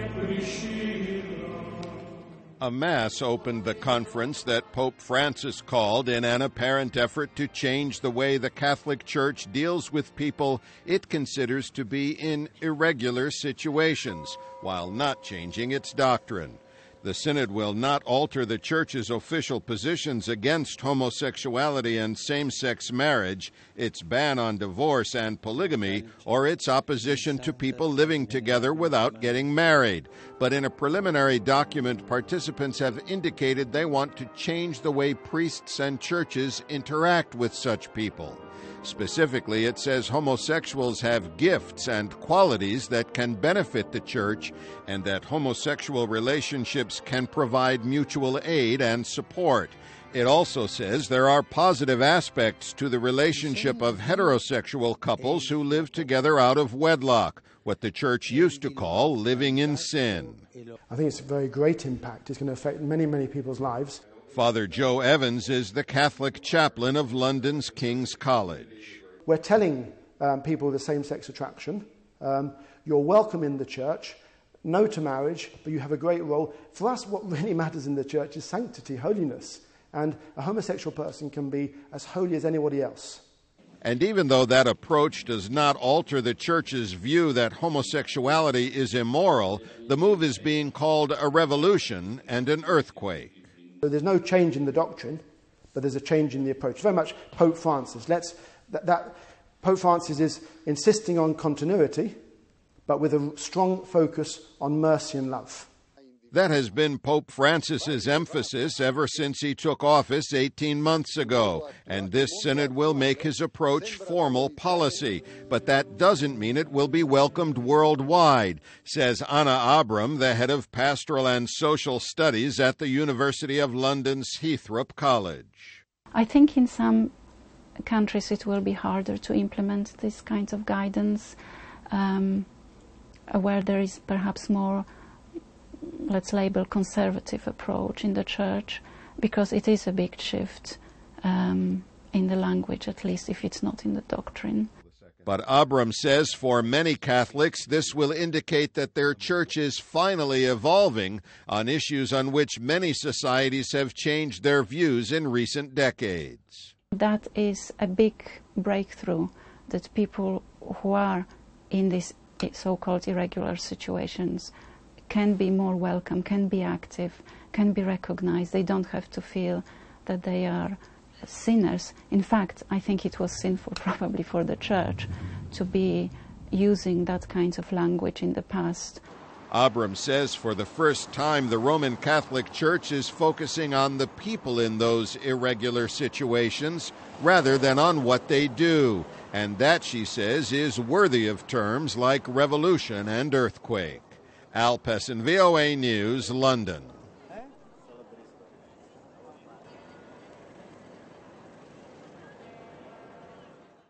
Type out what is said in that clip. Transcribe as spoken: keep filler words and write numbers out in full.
A mass opened the conference that Pope Francis called in an apparent effort to change the way the Catholic Church deals with people it considers to be in irregular situations, while not changing its doctrine. The Synod will not alter the Church's official positions against homosexuality and same-sex marriage, its ban on divorce and polygamy, or its opposition to people living together without getting married. But in a preliminary document, participants have indicated they want to change the way priests and churches interact with such people. Specifically, it says homosexuals have gifts and qualities that can benefit the Church, and that homosexual relationships can provide mutual aid and support. It also says there are positive aspects to the relationship of heterosexual couples who live together out of wedlock, what the Church used to call living in sin. I think it's a very great impact. It's going to affect many, many people's lives. Father Joe Evans is the Catholic chaplain of London's King's College. We're telling um, people with the same-sex attraction, um, you're welcome in the church, no to marriage, but you have a great role. For us, what really matters in the church is sanctity, holiness, and a homosexual person can be as holy as anybody else. And even though that approach does not alter the Church's view that homosexuality is immoral, the move is being called a revolution and an earthquake. So there's no change in the doctrine, but there's a change in the approach. Very much Pope Francis. Let's that, that Pope Francis is insisting on continuity, but with a strong focus on mercy and love. That has been Pope Francis's emphasis ever since he took office eighteen months ago, and this synod will make his approach formal policy. But that doesn't mean it will be welcomed worldwide, says Anna Abram, the head of Pastoral and Social Studies at the University of London's Heathrop College. I think in some countries it will be harder to implement this kind of guidance, um, where there is perhaps more, let's label, conservative approach in the Church, because it is a big shift um, in the language, at least if it's not in the doctrine. But Abram says for many Catholics this will indicate that their Church is finally evolving on issues on which many societies have changed their views in recent decades. That is a big breakthrough, that people who are in these so-called irregular situations can be more welcome, can be active, can be recognized. They don't have to feel that they are sinners. In fact, I think it was sinful probably for the Church to be using that kind of language in the past. Abram says for the first time the Roman Catholic Church is focusing on the people in those irregular situations rather than on what they do. And that, she says, is worthy of terms like revolution and earthquake. Al Pessin, V O A News, London.